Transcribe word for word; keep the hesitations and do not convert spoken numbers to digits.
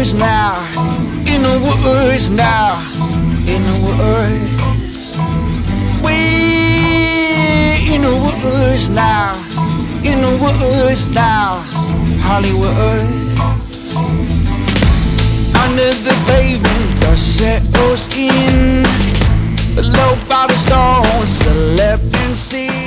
woods now, in the woods now, in the woods. We in the woods now, in the woods now, Hollywood. Under the pavement, dust settles in, below by the stones, slept and see.